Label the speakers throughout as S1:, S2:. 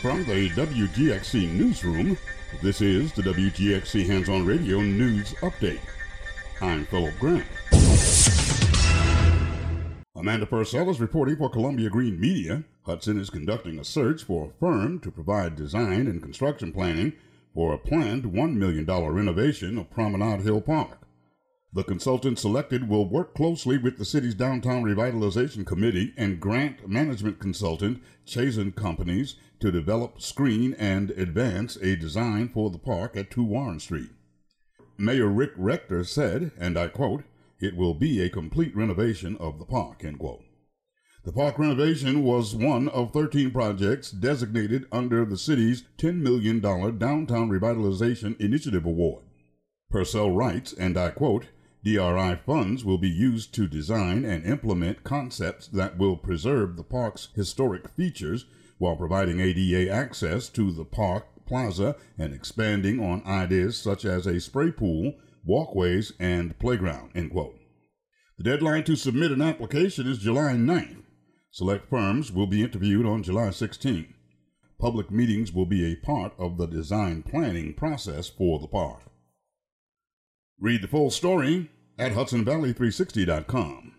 S1: From the WGXC Newsroom, this is the WGXC Hands-On Radio News Update. I'm Philip Grant. Amanda Purcell is reporting for Columbia Green Media. Hudson is conducting a search for a firm to provide design and construction planning for a planned $1 million renovation of Promenade Hill Park. The consultant selected will work closely with the city's Downtown Revitalization Committee and grant management consultant Chazen Companies to develop, screen, and advance a design for the park at 2 Warren Street. Mayor Rick Rector said, and I quote, "It will be a complete renovation of the park," end quote. The park renovation was one of 13 projects designated under the city's $10 million Downtown Revitalization Initiative Award. Purcell writes, and I quote, "DRI funds will be used to design and implement concepts that will preserve the park's historic features while providing ADA access to the park plaza and expanding on ideas such as a spray pool, walkways, and playground," end quote. The deadline to submit an application is July 9th. Select firms will be interviewed on July 16th. Public meetings will be a part of the design planning process for the park. Read the full story at HudsonValley360.com.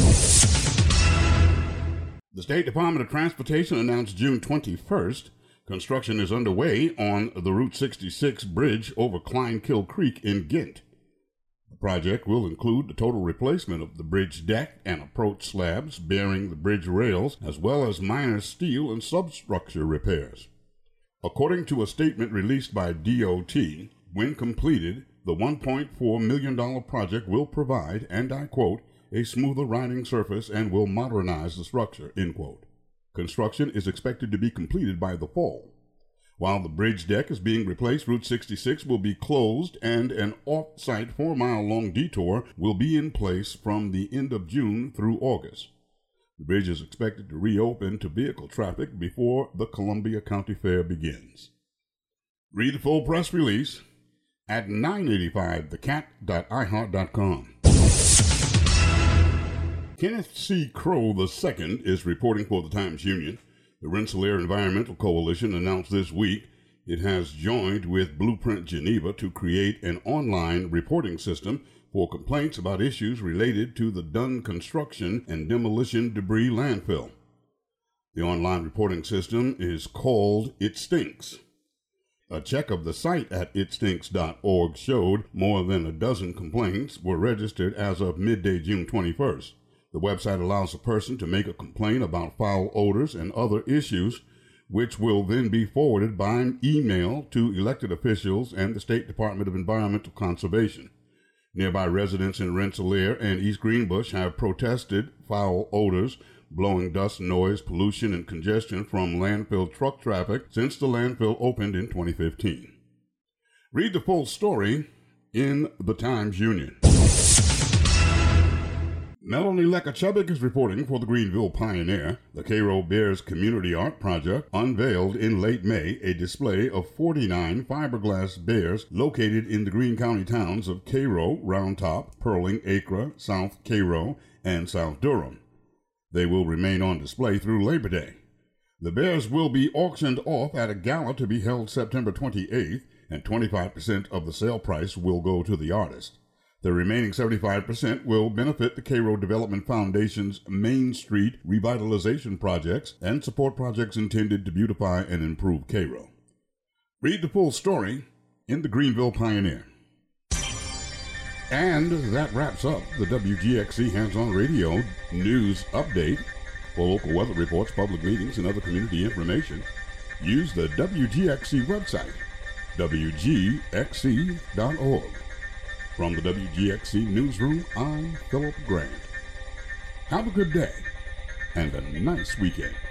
S1: The State Department of Transportation announced June 21st construction is underway on the Route 66 bridge over Kleinkill Creek in Ghent. The project will include the total replacement of the bridge deck and approach slabs bearing the bridge rails, as well as minor steel and substructure repairs. According to a statement released by DOT, when completed, the $1.4 million project will provide, and I quote, "a smoother riding surface and will modernize the structure," end quote. Construction is expected to be completed by the fall. While the bridge deck is being replaced, Route 66 will be closed and an off-site 4-mile-long detour will be in place from the end of June through August. The bridge is expected to reopen to vehicle traffic before the Columbia County Fair begins. Read the full press release at 985thecat.iheart.com. Kenneth C. Crow II is reporting for the Times-Union. The Rensselaer Environmental Coalition announced this week it has joined with Blueprint Geneva to create an online reporting system for complaints about issues related to the Dunn construction and demolition debris landfill. The online reporting system is called It Stinks. A check of the site at itstinks.org showed more than a dozen complaints were registered as of midday June 21st. The website allows a person to make a complaint about foul odors and other issues, which will then be forwarded by email to elected officials and the State Department of Environmental Conservation. Nearby residents in Rensselaer and East Greenbush have protested foul odors, blowing dust, noise, pollution, and congestion from landfill truck traffic since the landfill opened in 2015. Read the full story in the Times-Union. Melanie Lekachubik is reporting for the Greenville Pioneer. The Cairo Bears Community Art Project unveiled in late May a display of 49 fiberglass bears located in the Greene County towns of Cairo, Round Top, Perling, Acre, South Cairo, and South Durham. They will remain on display through Labor Day. The bears will be auctioned off at a gala to be held September 28th, and 25% of the sale price will go to the artist. The remaining 75% will benefit the Cairo Development Foundation's Main Street revitalization projects and support projects intended to beautify and improve Cairo. Read the full story in the Greenville Pioneer. And that wraps up the WGXC Hands-On Radio News Update. For local weather reports, public meetings, and other community information, use the WGXC website, wgxc.org. From the WGXC Newsroom, I'm Philip Grant. Have a good day and a nice weekend.